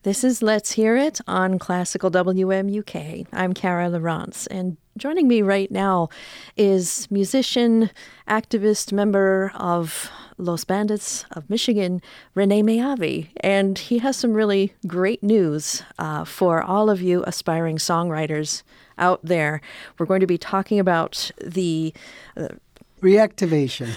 This is Let's Hear It on Classical WMUK. I'm Cara Lawrence, and joining me right now is musician, activist, member of Los Bandits of Michigan, Rene Meavi. And he has some really great news for all of you aspiring songwriters out there. We're going to be talking about the reactivation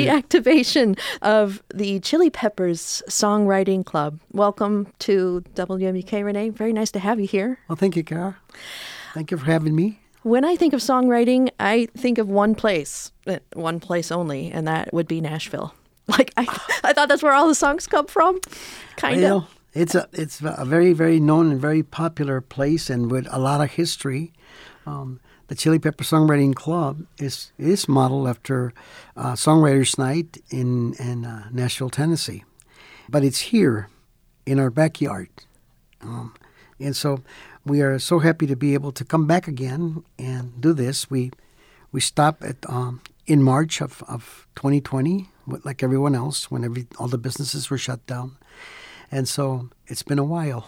of the Chili Peppers Songwriting Club. Welcome to WMUK, Rene. Very nice to have you here. Well, thank you, Cara. Thank you for having me. When I think of songwriting, I think of one place only, and that would be Nashville. Like, I thought that's where all the songs come from, kind of. It's a very, very known and very popular place, and with a lot of history. The Chili Pepper Songwriting Club is modeled after Songwriters Night in Nashville, Tennessee. But it's here in our backyard. And so we are so happy to be able to come back again and do this. We stopped in March of 2020, like everyone else, when all the businesses were shut down. And so it's been a while.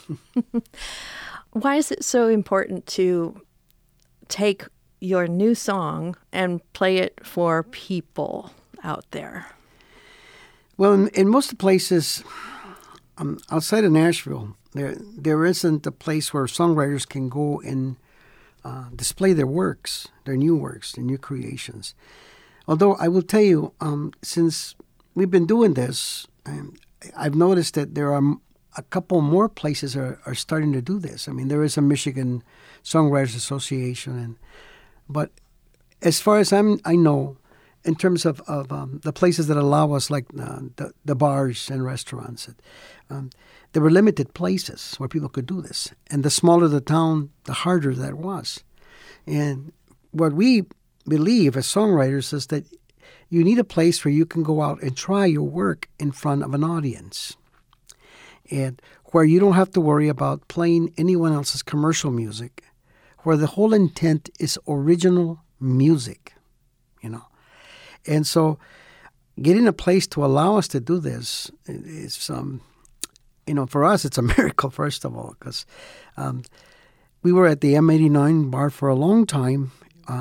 Why is it so important to take your new song and play it for people out there? Well, in most places outside of Nashville, there isn't a place where songwriters can go and display their works, their new creations. Although I will tell you, since we've been doing this, I've noticed that there are a couple more places are starting to do this. I mean, there is a Michigan Songwriters Association, but as far as I know, in terms of the places that allow us, like the bars and restaurants, there were limited places where people could do this. And the smaller the town, the harder that was. And what we believe as songwriters is that you need a place where you can go out and try your work in front of an audience, and where you don't have to worry about playing anyone else's commercial music, where the whole intent is original music, And so getting a place to allow us to do this is, for us, it's a miracle, first of all, because we were at the M89 bar for a long time,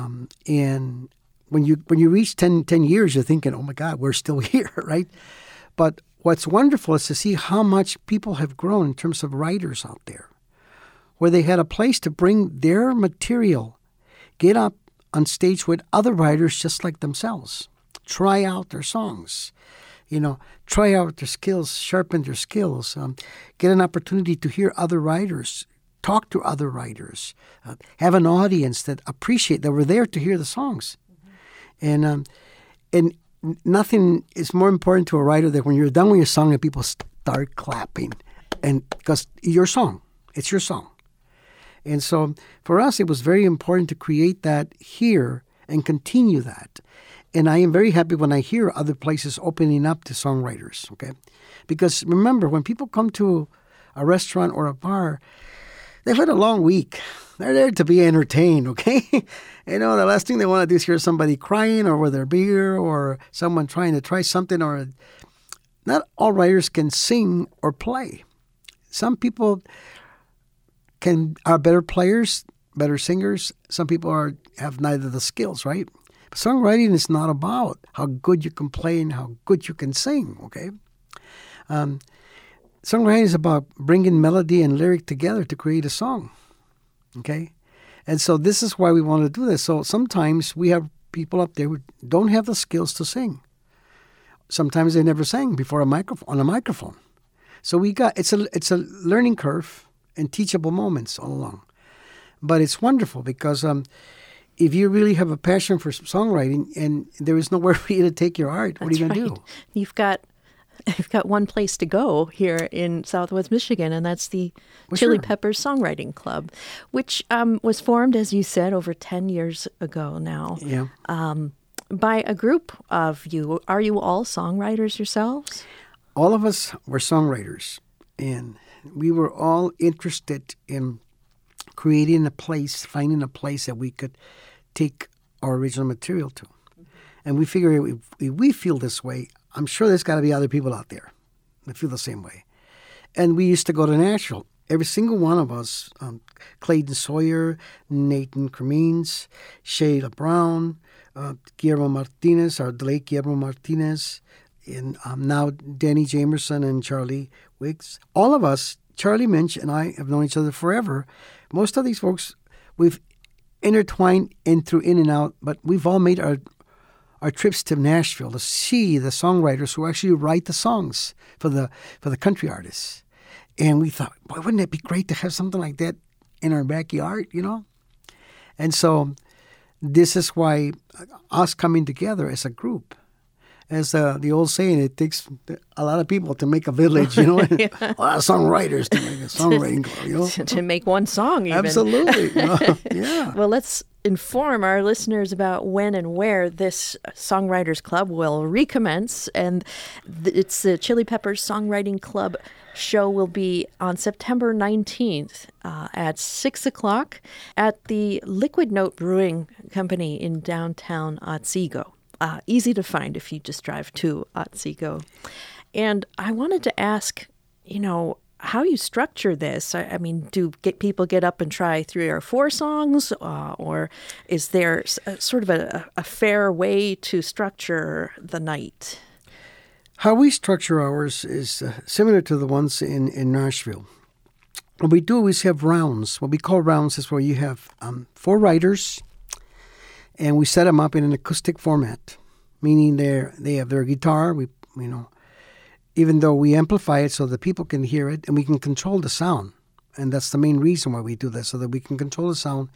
and when you reach 10 years, you're thinking, oh, my God, we're still here, right? But what's wonderful is to see how much people have grown in terms of writers out there, where they had a place to bring their material, get up on stage with other writers just like themselves, try out their songs, try out their skills, sharpen their skills, get an opportunity to hear other writers, talk to other writers, have an audience that appreciate that we're there to hear the songs. Mm-hmm. And nothing is more important to a writer than when you're done with your song and people start clapping, and because it's your song. And so for us, it was very important to create that here and continue that. And I am very happy when I hear other places opening up to songwriters, okay? Because remember, when people come to a restaurant or a bar, they've had a long week. They're there to be entertained, okay? The last thing they want to do is hear somebody crying or with their beer or someone trying to try something. Or not all writers can sing or play. Some people are better players, better singers. Some people have neither the skills, right? But songwriting is not about how good you can play and how good you can sing, okay? Songwriting is about bringing melody and lyric together to create a song, okay? And so this is why we want to do this. So sometimes we have people up there who don't have the skills to sing. Sometimes they never sang before on a microphone. So it's a learning curve and teachable moments all along. But it's wonderful because if you really have a passion for songwriting and there is nowhere for you to take your art, what are you going to do? You've got one place to go here in Southwest Michigan, and that's the Chili Peppers Songwriting Club, which was formed, as you said, over 10 years ago now. Yeah. By a group of you. Are you all songwriters yourselves? All of us were songwriters, and we were all interested in creating a place, finding a place that we could take our original material to. And we figure if we feel this way, I'm sure there's got to be other people out there that feel the same way. And we used to go to Nashville. Every single one of us, Clayton Sawyer, Nathan Cremines, Shayla Brown, Guillermo Martinez, our late Guillermo Martinez, and now Danny Jamerson and Charlie Wiggs. All of us, Charlie Minch and I, have known each other forever. Most of these folks, we've intertwined in and out, but we've all made our trips to Nashville to see the songwriters who actually write the songs for the country artists. And we thought, boy, wouldn't it be great to have something like that in our backyard, you know? And so this is why us coming together as a group, as the old saying, it takes a lot of people to make a village, you know, yeah. A lot of songwriters to make a songwriting club, you know. To make one song, even. Absolutely. Yeah. Well, let's inform our listeners about when and where this Songwriters Club will recommence. And it's the Chili Peppers Songwriting Club show will be on September 19th at 6 o'clock at the Liquid Note Brewing Company in downtown Otsego. Easy to find if you just drive to Otsego. And I wanted to ask, you know, how you structure this. I mean, do people get up and try 3 or 4 songs, or is there sort of a fair way to structure the night? How we structure ours is similar to the ones in Nashville. What we do is have rounds. What we call rounds is where you have 4 writers, and we set them up in an acoustic format, meaning they have their guitar. Even though we amplify it so that people can hear it and we can control the sound. And that's the main reason why we do that, so that we can control the sound.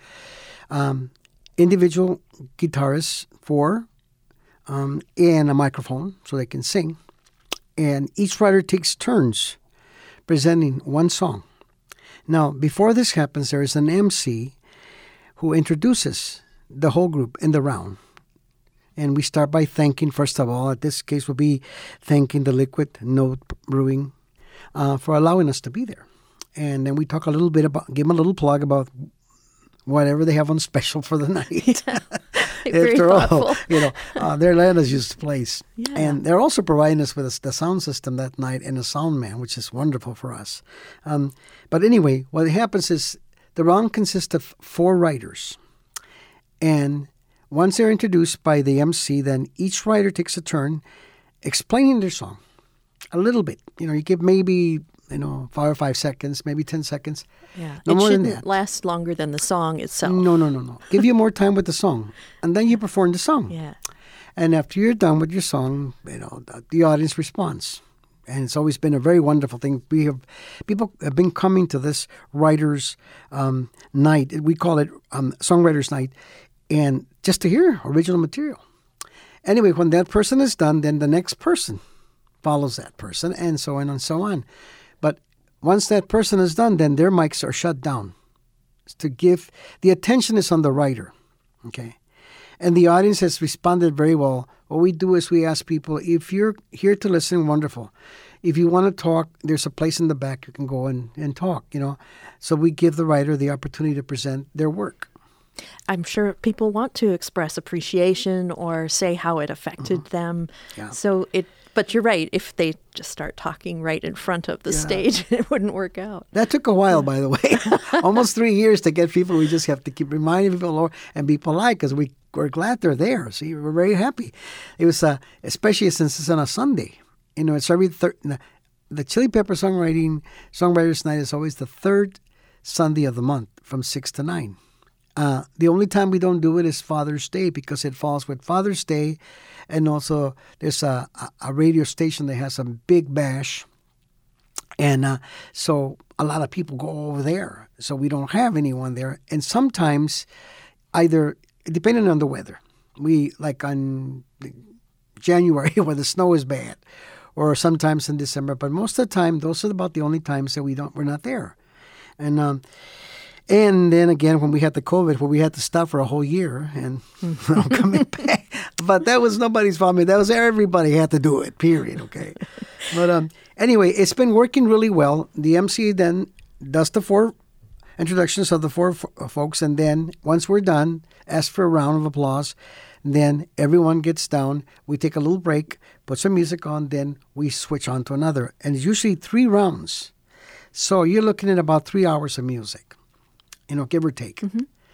Individual guitarists, 4, and a microphone so they can sing. And each writer takes turns presenting one song. Now, before this happens, there is an MC who introduces the whole group in the round. And we start by thanking, first of all, at this case, we'll be thanking the Liquid Note Brewing for allowing us to be there. And then we talk a little bit about, give them a little plug about whatever they have on special for the night. After all, they're letting us use the place. Yeah. And they're also providing us with the sound system that night and a sound man, which is wonderful for us. But anyway, what happens is the round consists of 4 writers. And once they're introduced by the MC, then each writer takes a turn explaining their song a little bit. You give maybe, 5 or 5 seconds, maybe 10 seconds. Yeah, no it more than shouldn't that. last longer than the song itself. No. Give you more time with the song, and then you perform the song. Yeah. And after you're done with your song, the audience responds. And it's always been a very wonderful thing. People have been coming to this writers' night. We call it Songwriters' Night. And just to hear original material. Anyway, when that person is done, then the next person follows that person, and so on and so on. But once that person is done, then their mics are shut down. The attention is on the writer, okay? And the audience has responded very well. What we do is we ask people, if you're here to listen, wonderful. If you want to talk, there's a place in the back you can go and talk, So we give the writer the opportunity to present their work. I'm sure people want to express appreciation or say how it affected them. Yeah. But you're right. If they just start talking right in front of the stage, it wouldn't work out. That took a while, by the way. Almost 3 years to get people. We just have to keep reminding people and be polite because we're glad they're there. See, we're very happy. It was, especially since it's on a Sunday. It's every the Chili Pepper Songwriters Night is always the 3rd Sunday of the month from 6 to 9. The only time we don't do it is Father's Day because it falls with Father's Day, and also there's a radio station that has a big bash, and so a lot of people go over there. So we don't have anyone there, and sometimes either depending on the weather, we like on January where the snow is bad, or sometimes in December. But most of the time, those are about the only times that we're not there, And then again, when we had the COVID, where we had to stop for a whole year and coming back. But that was nobody's fault. That was everybody had to do it, period, okay? But anyway, it's been working really well. The MC then does the 4 introductions of the 4 folks, and then once we're done, ask for a round of applause. Then everyone gets down. We take a little break, put some music on, then we switch on to another. And it's usually 3 rounds. So you're looking at about 3 hours of music, give or take.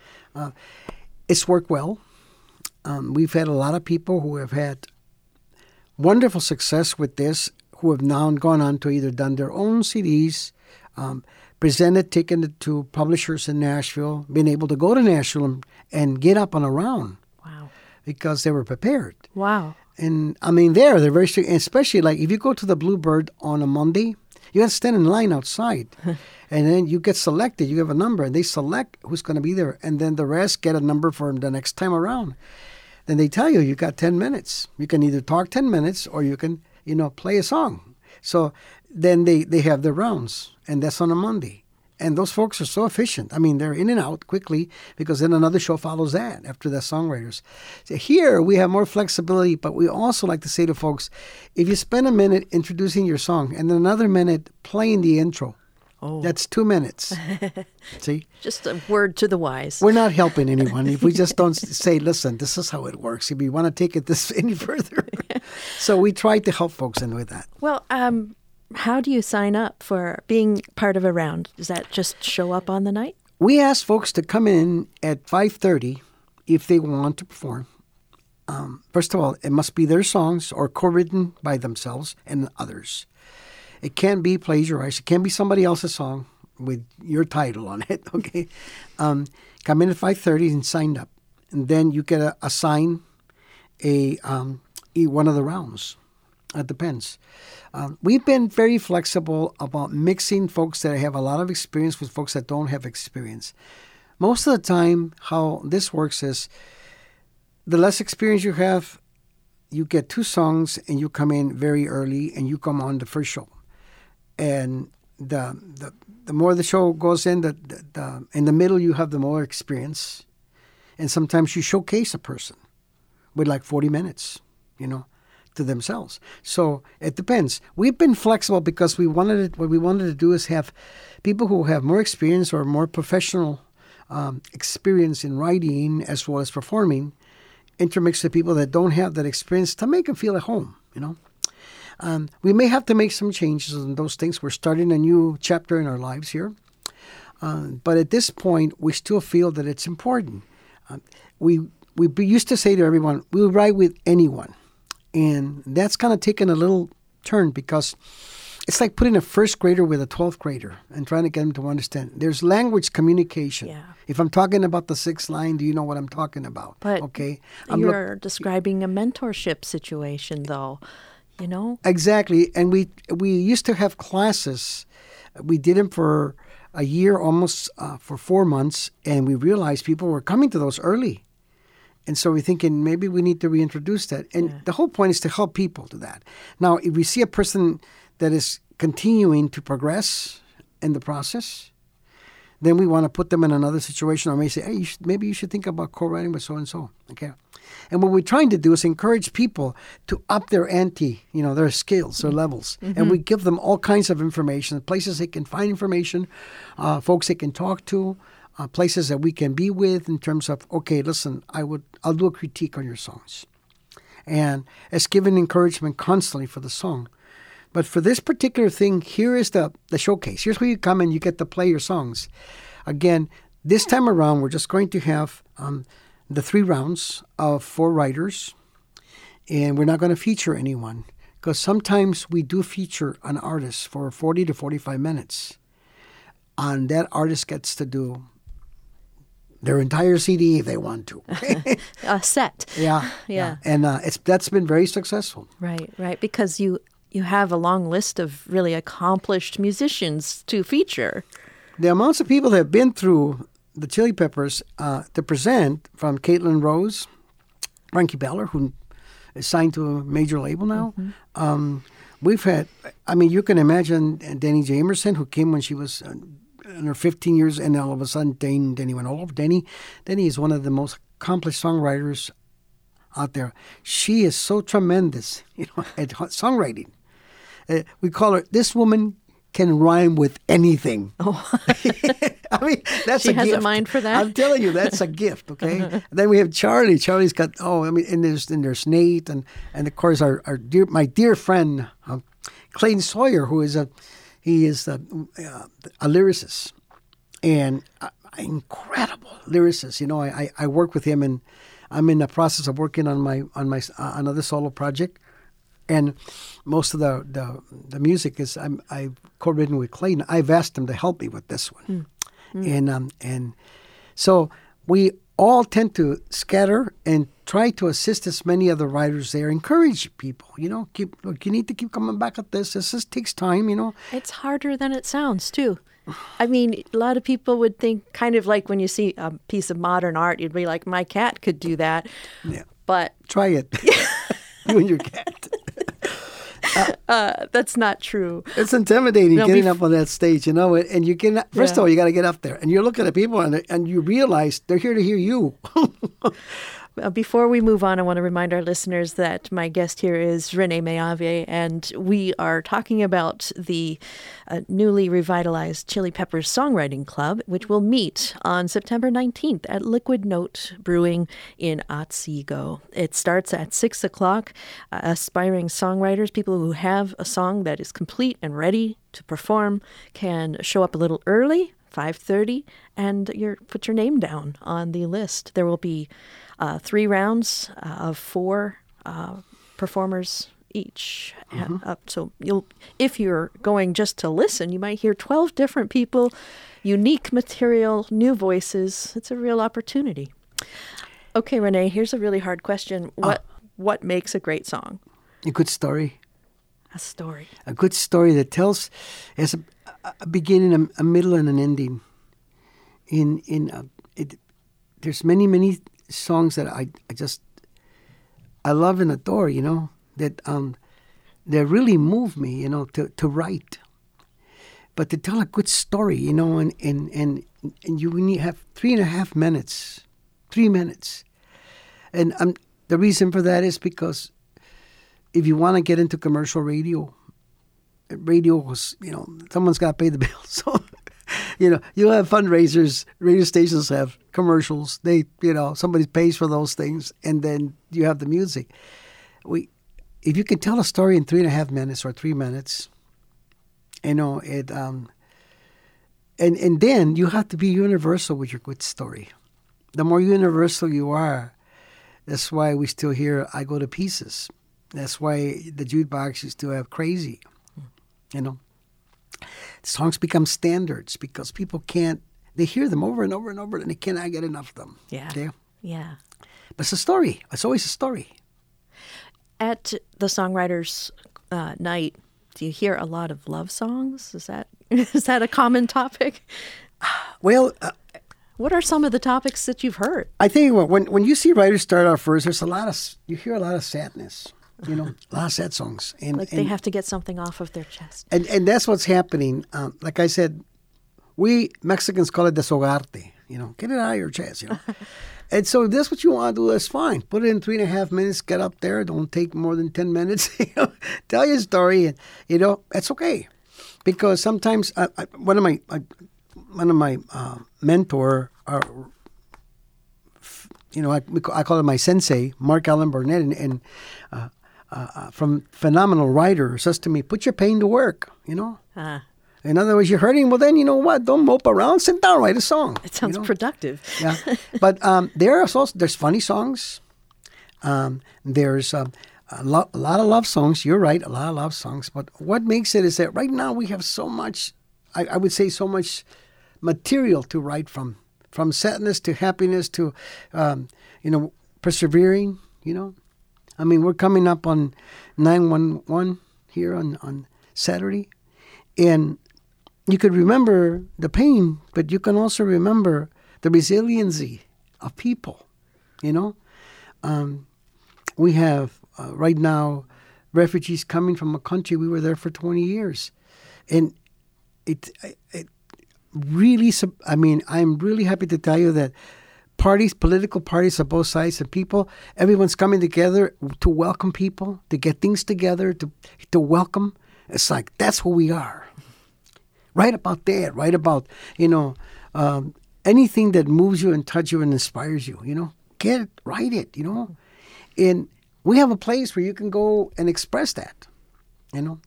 It's worked well. We've had a lot of people who have had wonderful success with this, who have now gone on to either done their own CDs, presented, taken it to publishers in Nashville, been able to go to Nashville and get up and around. Wow. Because they were prepared. Wow. And I mean, they're very strict, especially like if you go to the Bluebird on a Monday, you have to stand in line outside. And then you get selected. You have a number, and they select who's going to be there. And then the rest get a number for the next time around. Then they tell you, you got 10 minutes. You can either talk 10 minutes or you can, play a song. So then they have their rounds, and that's on a Monday. And those folks are so efficient. I mean, they're in and out quickly because then another show follows that after the songwriters. So here we have more flexibility, but we also like to say to folks, if you spend a minute introducing your song and then another minute playing the intro, that's 2 minutes. See? Just a word to the wise. We're not helping anyone if we just don't say, listen, this is how it works. If you want to take it this any further. So we try to help folks in with that. Well, how do you sign up for being part of a round? Does that just show up on the night? We ask folks to come in at 5:30 if they want to perform. First of all, it must be their songs or co-written by themselves and others. It can't be plagiarized. It can't be somebody else's song with your title on it, okay? Come in at 5:30 and sign up. And then you get assigned one of the rounds. It depends. We've been very flexible about mixing folks that have a lot of experience with folks that don't have experience. Most of the time, how this works is the less experience you have, you get 2 songs and you come in very early and you come on the first show. And the more the show goes in the middle, you have the more experience. And sometimes you showcase a person with like 40 minutes, to themselves. So it depends. We've been flexible because what we wanted to do is have people who have more experience or more professional experience in writing as well as performing, intermix with people that don't have that experience to make them feel at home, We may have to make some changes in those things. We're starting a new chapter in our lives here. But at this point, we still feel that it's important. We used to say to everyone, we'll write with anyone. And that's kind of taken a little turn because it's like putting a first grader with a 12th grader and trying to get them to understand. There's language communication. Yeah. If I'm talking about the 6th line, do you know what I'm talking about? But okay. You're describing a mentorship situation, though, Exactly. And we used to have classes. We did them for a year, almost for 4 months, and we realized people were coming to those early. And so we're thinking maybe we need to reintroduce that. And the whole point is to help people do that. Now, if we see a person that is continuing to progress in the process, then we want to put them in another situation or may say, hey, maybe you should think about co-writing with so-and-so. Okay. And what we're trying to do is encourage people to up their ante, their skills, their levels. Mm-hmm. And we give them all kinds of information, places they can find information, folks they can talk to, places that we can be with in terms of, okay, listen, I'll do a critique on your songs. And it's giving encouragement constantly for the song. But for this particular thing, here is the showcase. Here's where you come and you get to play your songs. Again, this time around, we're just going to have the 3 rounds of 4 writers. And we're not going to feature anyone. Because sometimes we do feature an artist for 40 to 45 minutes. And that artist gets to do their entire CD if they want to. A set. Yeah. And that's been very successful. Right. Because you have a long list of really accomplished musicians to feature. The amounts of people that have been through the Chili Peppers to present, from Caitlin Rose, Frankie Beller, who is signed to a major label now. Mm-hmm. We've had, you can imagine Denny Jamerson, who came when she was in her 15 years, and all of a sudden Denny went all over. Denny is one of the most accomplished songwriters out there. She is so tremendous, at songwriting. We call her, this woman can rhyme with anything. Oh. That's she a gift. She has a mind for that? I'm telling you, that's a gift, okay? And then we have Charlie. Charlie's got, and there's Nate, and of course my dear friend, Clayton Sawyer, who is He is a lyricist and incredible lyricist. You know, I work with him, and I'm in the process of working on my another solo project. And most of the music is I've co-written with Clayton. I've asked him to help me with this one, and so we all tend to scatter and try to assist as many other writers there. Encourage people, you know. You need to keep coming back at this. This just takes time, you know. It's harder than it sounds too. I mean, a lot of people would think, kind of like when you see a piece of modern art, you'd be like, my cat could do that. Yeah, but try it. You and your cat. That's not true. It's intimidating getting up on that stage, you know. And you can first of all, you got to get up there, and you're looking at people, and you realize they're here to hear you. Before we move on, I want to remind our listeners that my guest here is Renee Mayave, and we are talking about the newly revitalized Chili Peppers Songwriting Club, which will meet on September 19th at Liquid Note Brewing in Otsego. It starts at 6 o'clock. Aspiring songwriters, people who have a song that is complete and ready to perform, can show up a little early, 5:30, and put your name down on the list. There will be 3 rounds of 4 performers each. So if you're going just to listen, you might hear 12 different people, unique material, new voices. It's a real opportunity. Okay, Renee, here's a really hard question. What makes a great song? A good story. A story. A good story that has a beginning, a middle, and an ending. There's many songs that I love and adore, you know, that really move me, you know, to write. But to tell a good story, you know, and you need have 3.5 minutes, 3 minutes. And the reason for that is because if you want to get into commercial radio was, you know, someone's got to pay the bills. So, you know, you have fundraisers, radio stations have commercials. They, you know, somebody pays for those things, and then you have the music. If you can tell a story in 3.5 minutes or 3 minutes, you know, and then you have to be universal with your good story. The more universal you are, that's why we still hear "I Go to Pieces." That's why the jukebox used to have "Crazy," you know. Songs become standards because people they hear them over and over and over, and they cannot get enough of them. Yeah. Okay? Yeah. But it's a story. It's always a story. At the Songwriters Night, do you hear a lot of love songs? Is that a common topic? Well, what are some of the topics that you've heard? I think when you see writers start out first, you hear a lot of sadness. You know, a lot of sad songs. And they have to get something off of their chest. And that's what's happening. Like I said, we Mexicans call it desahogarte. You know, get it out of your chest, you know. And so if that's what you want to do, that's fine. Put it in 3.5 minutes, get up there. Don't take more than 10 minutes. You know, tell your story, and, you know, that's okay. Because sometimes one of my mentor, you know, I call him my sensei, Mark Allen Burnett, and from phenomenal writer, says to me, put your pain to work, you know. In other words, you're hurting, well then, you know what, don't mope around, sit down, write a song. It sounds, you know, productive. Yeah, but there's funny songs. There's a lot of love songs. You're right, a lot of love songs. But what makes it is that right now we have so much, I would say so much material to write from sadness to happiness to, you know, persevering, you know. I mean, we're coming up on 9/11 here on Saturday, and you could remember the pain, but you can also remember the resiliency of people, you know. We have right now refugees coming from a country we were there for 20 years, and it really, I mean, I'm really happy to tell you that political parties of both sides and people, everyone's coming together to welcome people, to get things together, to welcome. It's like, that's who we are. Write about that. Write about, you know, anything that moves you and touches you and inspires you, you know. Write it, you know. And we have a place where you can go and express that, you know.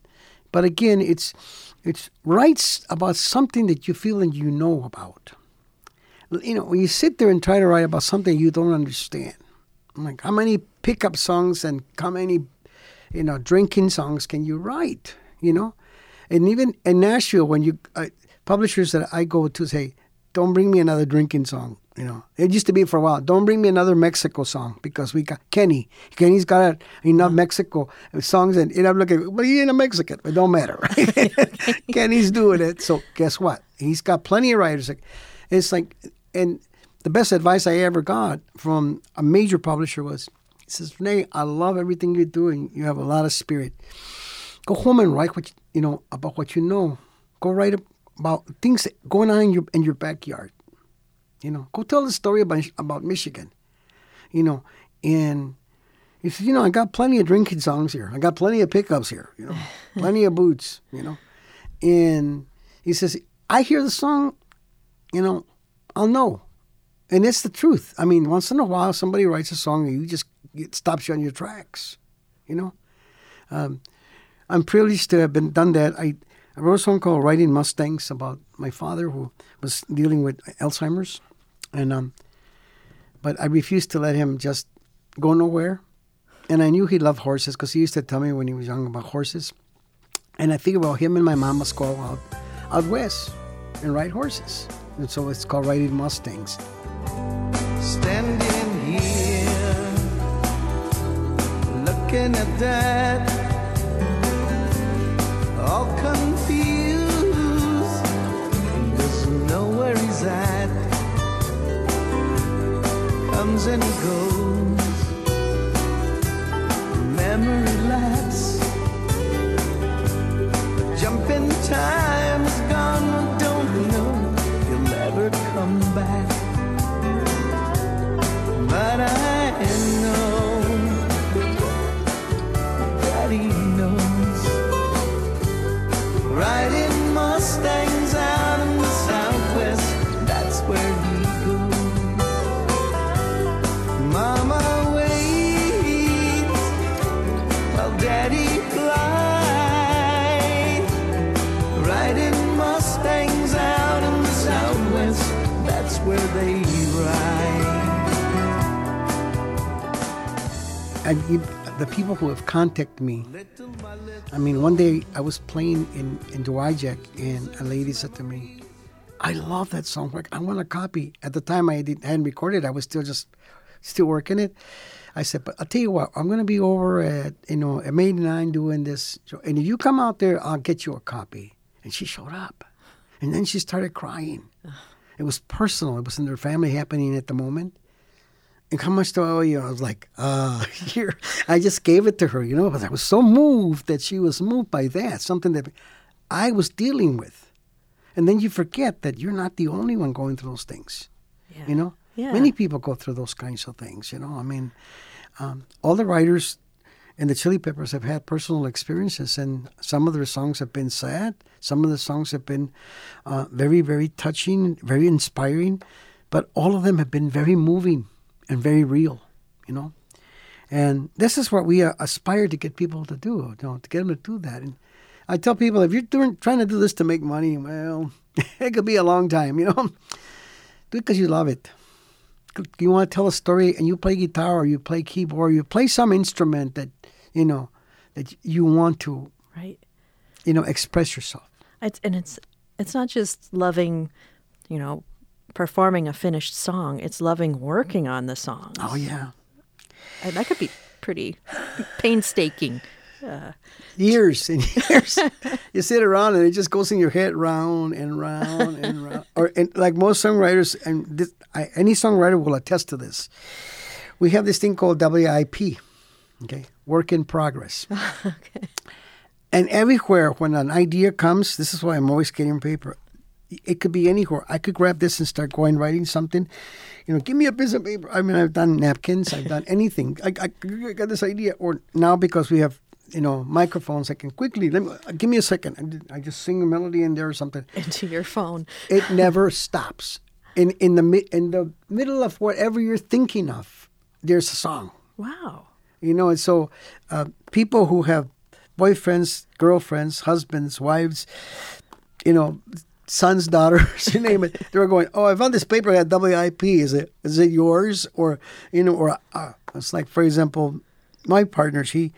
But again, it's writes about something that you feel and you know about. You know, when you sit there and try to write about something you don't understand, like how many pickup songs and how many, you know, drinking songs can you write? You know, and even in Nashville, when you publishers that I go to say, don't bring me another drinking song. You know, it used to be for a while. Don't bring me another Mexico song because we got Kenny. Kenny's got enough Mexico songs, and I'm looking. Well, he ain't a Mexican, but it don't matter, right? Kenny's doing it. So guess what? He's got plenty of writers. It's like, and the best advice I ever got from a major publisher was, he says, Rene, I love everything you're doing. You have a lot of spirit. Go home and write what you know about what you know. Go write about things going on in your backyard. You know, go tell the story about Michigan. You know, and he said, you know, I got plenty of drinking songs here. I got plenty of pickups here. You know, plenty of boots. You know, and he says, I hear the song, you know, I'll know, and it's the truth. I mean, once in a while, somebody writes a song and it stops you on your tracks. You know, I'm privileged to have done that. I wrote a song called "Riding Mustangs" about my father who was dealing with Alzheimer's. And but I refused to let him just go nowhere. And I knew he loved horses because he used to tell me when he was young about horses. And I figured, well, him and my mom must go out west and ride horses. And so it's called Riding Mustangs. Standing here, looking at that, all confused, doesn't know where he's at. Comes and he goes, memory lapse. Jump in time is gone, I don't know if he'll ever come back. But I know that he knows. Riding Mustangs out in the Southwest, that's where he goes. Mama waits while Daddy flies. Riding Mustangs out in the Southwest, that's where they ride. And the people who have contacted me, I mean, one day I was playing in Dowagiac, and a lady said to me, I love that song. Like, I want a copy. At the time, hadn't recorded. I was still working it. I said, but I'll tell you what, I'm going to be over at, you know, at M89 doing this. And if you come out there, I'll get you a copy. And she showed up. And then she started crying. It was personal. It was in their family happening at the moment. And how much do I owe you? I was like, here. I just gave it to her, you know, but I was so moved that she was moved by that, something that I was dealing with. And then you forget that you're not the only one going through those things, you know? Yeah. Many people go through those kinds of things, you know. I mean, all the writers in the Chili Peppers have had personal experiences, and some of their songs have been sad. Some of the songs have been very, very touching, very inspiring. But all of them have been very moving and very real, you know. And this is what we aspire to get people to do, you know, to get them to do that. And I tell people, if you're trying to do this to make money, well, it could be a long time, you know. Do it because you love it. You want to tell a story, and you play guitar or you play keyboard, you play some instrument that, you know, that you want to, Right. you know, express yourself. It's not just loving, you know, performing a finished song. It's loving working on the songs. Oh, yeah. And that could be pretty painstaking. Years and years. You sit around and it just goes in your head round and round and round. And like most songwriters, and any songwriter will attest to this, we have this thing called WIP, okay, work in progress. Okay. And everywhere when an idea comes, this is why I'm always getting paper. It could be anywhere. I could grab this and start writing something. You know, give me a piece of paper. I mean, I've done napkins. I've done anything. I got this idea. Or now because we have, you know, microphones, I can quickly, give me a second. And I just sing a melody in there or something. Into your phone. It never stops. In the middle of whatever you're thinking of, there's a song. Wow. You know, and so people who have boyfriends, girlfriends, husbands, wives, sons, daughters, you name it. They were going, oh, I found this paper at WIP. Is it yours? Or, it's like, for example, my partner, she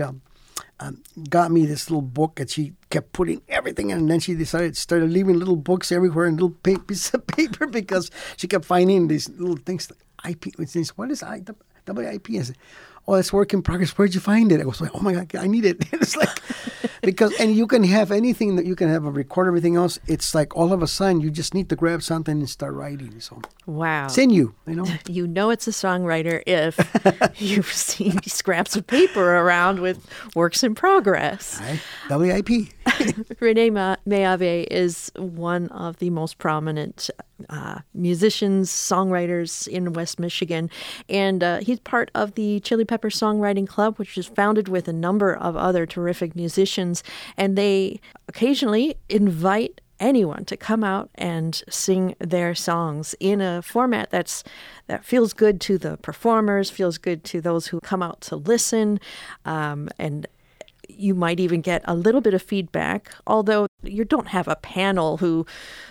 got me this little book and she kept putting everything in, and then she started leaving little books everywhere and little pieces of paper because she kept finding these little things. IP, what is WIP? I said, oh, that's work in progress. Where'd you find it? I was like, oh my God, I need it. It's like, and you can have anything that you can have a record, everything else. It's like all of a sudden you just need to grab something and start writing. So wow. It's in you, You know it's a songwriter if you've seen scraps of paper around with works in progress. Right. WIP. Rene Meave is one of the most prominent musicians, songwriters in West Michigan, and he's part of the Chili Pepper Songwriting Club, which is founded with a number of other terrific musicians, and they occasionally invite anyone to come out and sing their songs in a format that feels good to the performers, feels good to those who come out to listen, and you might even get a little bit of feedback, although you don't have a panel who,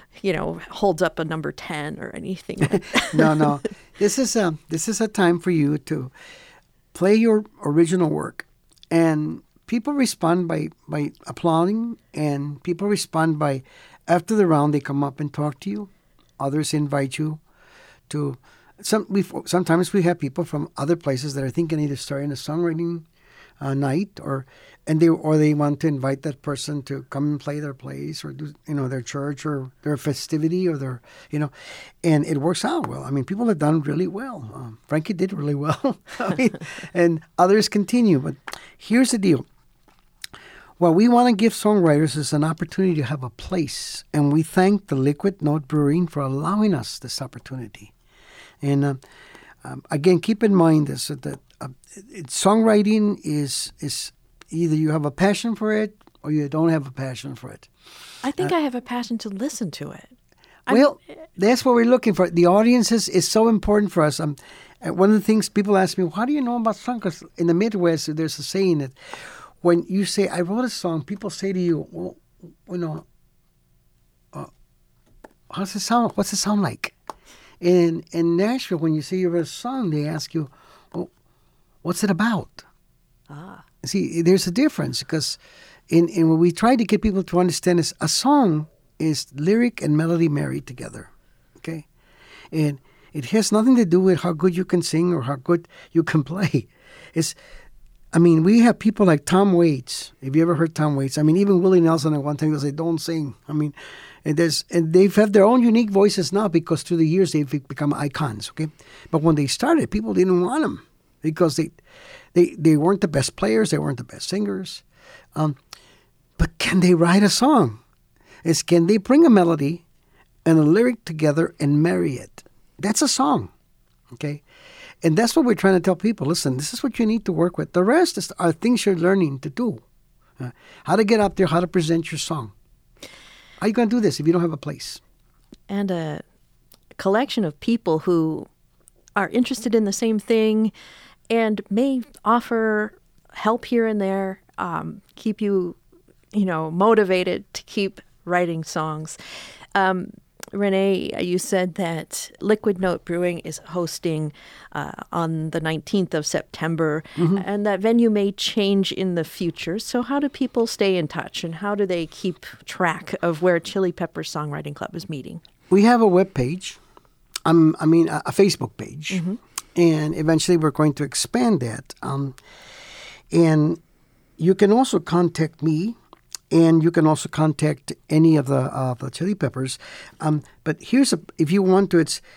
holds up a number 10 or anything. No. This is a time for you to play your original work, and people respond by applauding, and people respond by, after the round, they come up and talk to you. Others invite you to. Sometimes we have people from other places that are thinking either starting a songwriting night, or they want to invite that person to come and play their place, or do their church or their festivity, or their and it works out well. I mean, people have done really well. Frankie did really well. And others continue. But here's the deal. What we want to give songwriters is an opportunity to have a place, and we thank the Liquid Note Brewing for allowing us this opportunity. And again, keep in mind this, that songwriting is either you have a passion for it or you don't have a passion for it. I think I have a passion to listen to it. That's what we're looking for. The audience is so important for us. One of the things people ask me, how do you know about song? Because in the Midwest, there's a saying that when you say, I wrote a song, people say to you, well, how's it sound? What's it sound like? In Nashville, when you say you wrote a song, they ask you, well, what's it about? See, there's a difference, because in what we try to get people to understand is a song is lyric and melody married together, okay? And it has nothing to do with how good you can sing or how good you can play. We have people like Tom Waits. Have you ever heard Tom Waits? Even Willie Nelson at one time will say, don't sing. And they've had their own unique voices now because through the years they've become icons, okay? But when they started, people didn't want them because they weren't the best players, they weren't the best singers. But can they write a song? Can they bring a melody and a lyric together and marry it? That's a song, okay? And that's what we're trying to tell people. Listen, this is what you need to work with. The rest are things you're learning to do. How to get up there, how to present your song. How are you going to do this if you don't have a place? And a collection of people who are interested in the same thing and may offer help here and there, keep you, motivated to keep writing songs. Rene, you said that Liquid Note Brewing is hosting on the 19th of September, and that venue may change in the future. So how do people stay in touch, and how do they keep track of where Chili Pepper Songwriting Club is meeting? We have a web page, a Facebook page, and eventually we're going to expand that. And you can also contact me. And you can also contact any of the Chili Peppers. But if you want to, it's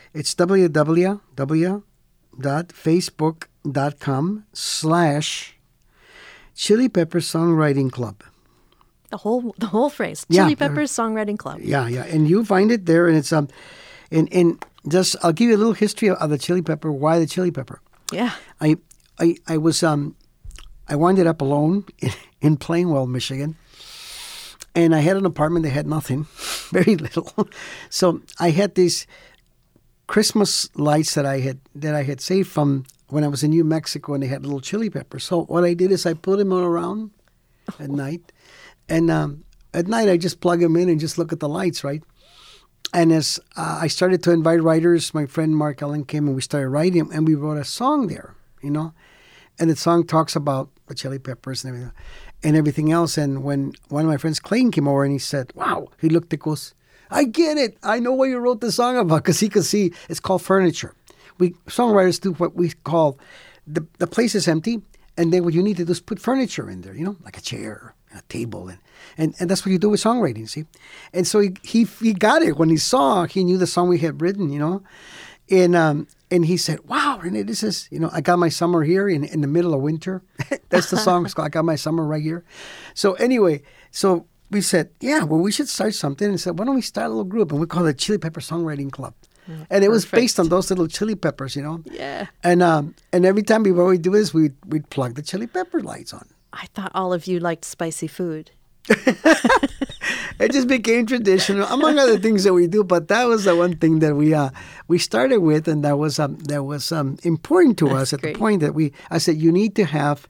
www.facebook.com/Chili Pepper Songwriting Club. The whole phrase, Chili Pepper Songwriting Club. Yeah, and you find it there, and it's and just I'll give you a little history of the Chili Pepper. Why the Chili Pepper? Yeah, I was I wound up alone in Plainwell, Michigan. And I had an apartment that had nothing, very little. So I had these Christmas lights that I had saved from when I was in New Mexico, and they had little chili peppers. So what I did is I put them all around at night. And at night, I just plug them in and just look at the lights, right? And as I started to invite writers, my friend Mark Ellen came and we started writing, and we wrote a song there, you know. And the song talks about the Chili Peppers and everything else. And when one of my friends, Clayton, came over and he said, wow, he looked and goes, I get it. I know what you wrote the song about, because he could see it's called furniture. We songwriters do what we call the place is empty, and then what you need to do is put furniture in there, you know, like a chair, a table, and that's what you do with songwriting, see? And so he got it. When he knew the song we had written, you know, and he said, wow, Rene, this is, you know, I got my summer here in the middle of winter. That's the song. It's called I Got My Summer Right Here. So anyway, so we said, yeah, well, we should start something. And said, why don't we start a little group? And we call it Chili Pepper Songwriting Club. And it was based on those little chili peppers, you know. Yeah. And every time we would do this, we'd plug the chili pepper lights on. I thought all of you liked spicy food. It just became traditional, among other things that we do. But that was the one thing that we started with, and that was important to us at great. the point that I said you need to have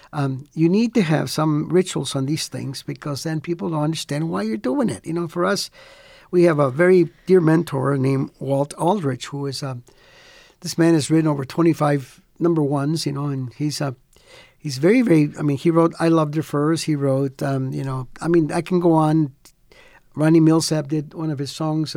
some rituals on these things, because then people don't understand why you're doing it. You know, for us, we have a very dear mentor named Walt Aldrich, who is this man has written over 25 number ones, you know, and he's very, very, I mean, he wrote I Loved Her Furs. He wrote, you know, I mean, I can go on. Ronnie Millsap did one of his songs,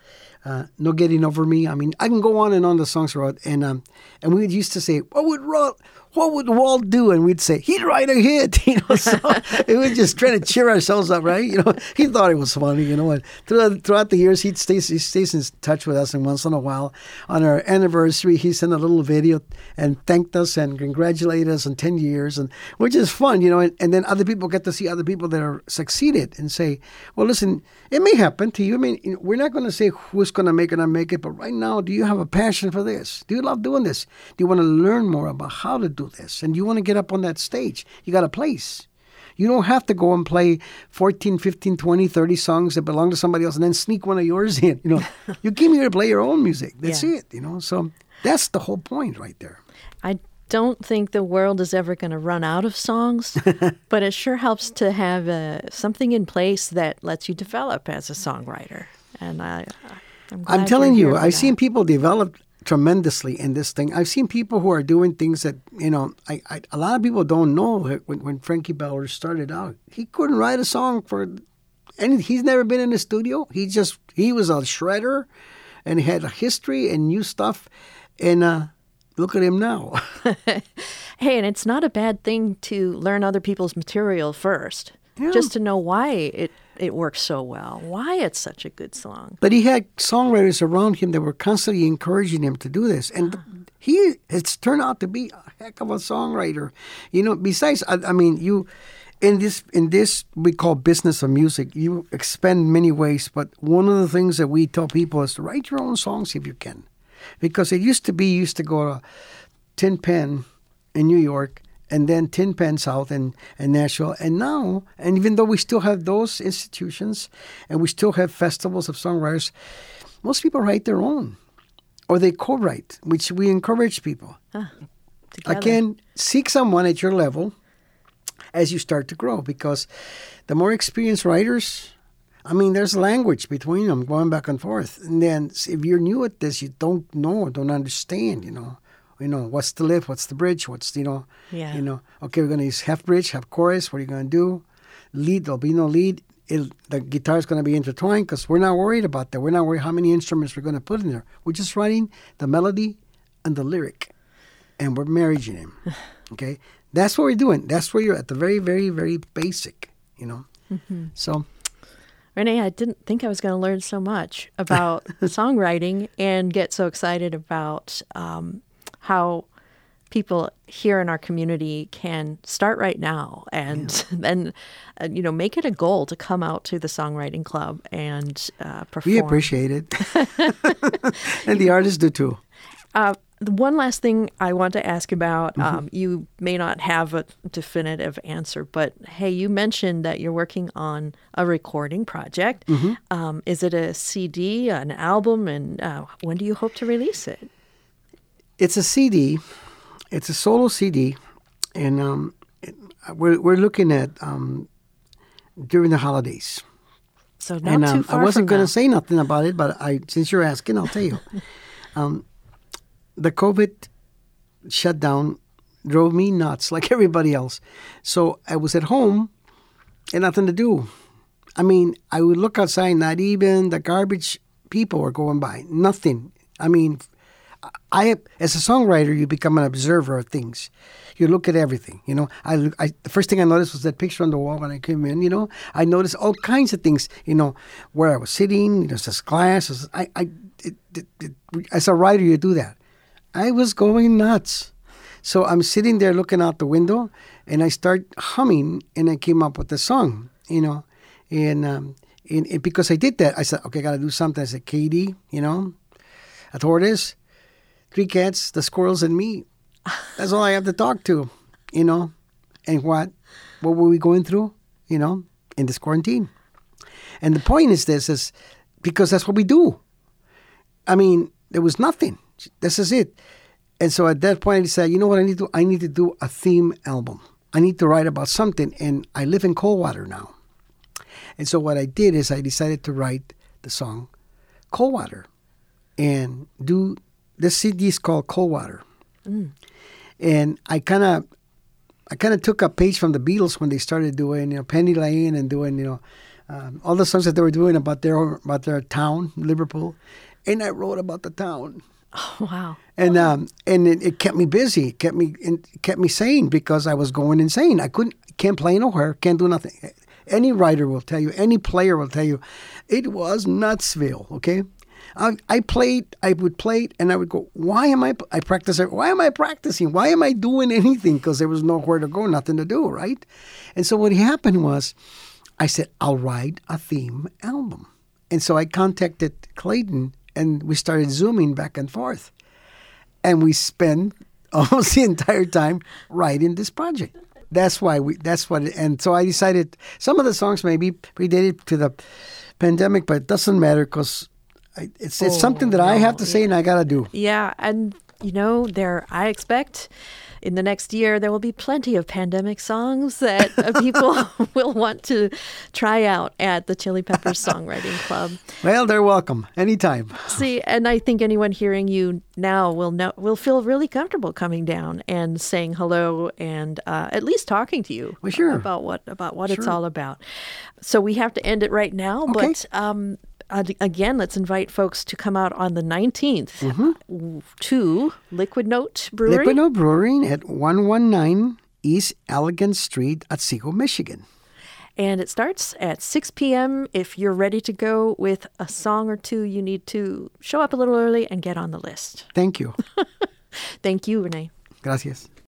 No Getting Over Me. I mean, I can go on the songs he wrote. And we used to say, what would Walt do? And we'd say, he'd write a hit, you know. So it was just trying to cheer ourselves up, right? You know, he thought it was funny, you know. And throughout the years, he stays in touch with us, and once in a while, on our anniversary, he sent a little video and thanked us and congratulated us on 10 years, and which is fun, you know. And then other people get to see other people that are succeeded and say, well, listen, it may happen to you. I mean, we're not going to say who's going to make it or not make it, but right now, do you have a passion for this? Do you love doing this? Do you want to learn more about how to do this? And you want to get up on that stage? You got a place. You don't have to go and play 14, 15, 20, 30 songs that belong to somebody else and then sneak one of yours in. You know, you came here to play your own music. That's it, you know. So that's the whole point right there. I don't think the world is ever going to run out of songs, but it sure helps to have something in place that lets you develop as a songwriter. And I'm telling you, I've seen people develop tremendously in this thing. I've seen people who are doing things that, you know, a lot of people don't know. When Frankie Beller started out, he couldn't write a song for anything. He's never been in the studio. He was a shredder, and he had a history and new stuff. And look at him now. Hey, and it's not a bad thing to learn other people's material first, just to know why it works so well, why it's such a good song. But he had songwriters around him that were constantly encouraging him to do this. And it's turned out to be a heck of a songwriter. You know, besides, I mean, you in this we call business of music, you expend many ways. But one of the things that we tell people is to write your own songs if you can. Because it used to go to Tin Pan in New York, and then Tin Pan South and Nashville. And now, and even though we still have those institutions and we still have festivals of songwriters, most people write their own, or they co-write, which we encourage people. Again, seek someone at your level as you start to grow, because the more experienced writers, I mean, there's language between them going back and forth. And then if you're new at this, you don't understand, you know, what's the lift, what's the bridge, okay, we're going to use half bridge, half chorus. What are you going to do? Lead, there'll be no lead. The guitar's going to be intertwined, because we're not worried about that. We're not worried how many instruments we're going to put in there. We're just writing the melody and the lyric, and we're marrying them. Okay? That's what we're doing. That's where you're at the very, very, very basic, you know. Mm-hmm. So, Rene, I didn't think I was going to learn so much about songwriting and get so excited about how people here in our community can start right now and then, make it a goal to come out to the Songwriting Club and perform. We appreciate it. And the artists do too. One last thing I want to ask about, you may not have a definitive answer, but hey, you mentioned that you're working on a recording project. Mm-hmm. Is it a CD, an album, and when do you hope to release it? It's a CD. It's a solo CD, and we're looking at during the holidays. So not too far I wasn't from going now. to say nothing about it, but since you're asking, I'll tell you. The COVID shutdown drove me nuts, like everybody else. So I was at home and nothing to do. I mean, I would look outside, not even the garbage people were going by. Nothing. I mean, as a songwriter, you become an observer of things. You look at everything, you know. The first thing I noticed was that picture on the wall when I came in, you know. I noticed all kinds of things, you know, where I was sitting, there's this glass. As a writer, you do that. I was going nuts. So I'm sitting there looking out the window, and I start humming, and I came up with the song, you know. And because I did that, I said, okay, I got to do something. I said, Katie, you know, a tortoise, 3 cats, the squirrels, and me. That's all I have to talk to, you know. And what were we going through, you know, in this quarantine? And the point is because that's what we do. I mean, there was nothing. This is it. And so at that point, I decided, you know what I need to do a theme album. I need to write about something. And I live in Coldwater now. And so what I did is I decided to write the song Coldwater and do this CD is called Coldwater. Mm. And I kind of took a page from the Beatles when they started doing, you know, Penny Lane and doing, you know, all the songs that they were doing about their town, Liverpool. And I wrote about the town. Oh, wow. And it kept me busy. It kept me sane because I was going insane. Can't play nowhere, can't do nothing. Any writer will tell you, any player will tell you, it was nutsville, okay? I would play it, and I would go, why am I practicing? Why am I practicing? Why am I doing anything? Because there was nowhere to go, nothing to do, right? And so what happened was, I said, I'll write a theme album. And so I contacted Clayton, and we started Zooming back and forth. And we spent almost the entire time writing this project. And so I decided some of the songs maybe predated to the pandemic, but it doesn't matter because it's something that I have to say and I got to do. Yeah. And, you know, I expect in the next year, there will be plenty of pandemic songs that people will want to try out at the Chili Peppers Songwriting Club. Well, they're welcome anytime. See, and I think anyone hearing you now will feel really comfortable coming down and saying hello and at least talking to you about what it's all about. So we have to end it right now, okay. But again, let's invite folks to come out on the 19th to Liquid Note Brewery. Liquid Note Brewing at 119 East Allegan Street, Otsego, Michigan. And it starts at 6 p.m. If you're ready to go with a song or two, you need to show up a little early and get on the list. Thank you. Thank you, Renee. Gracias.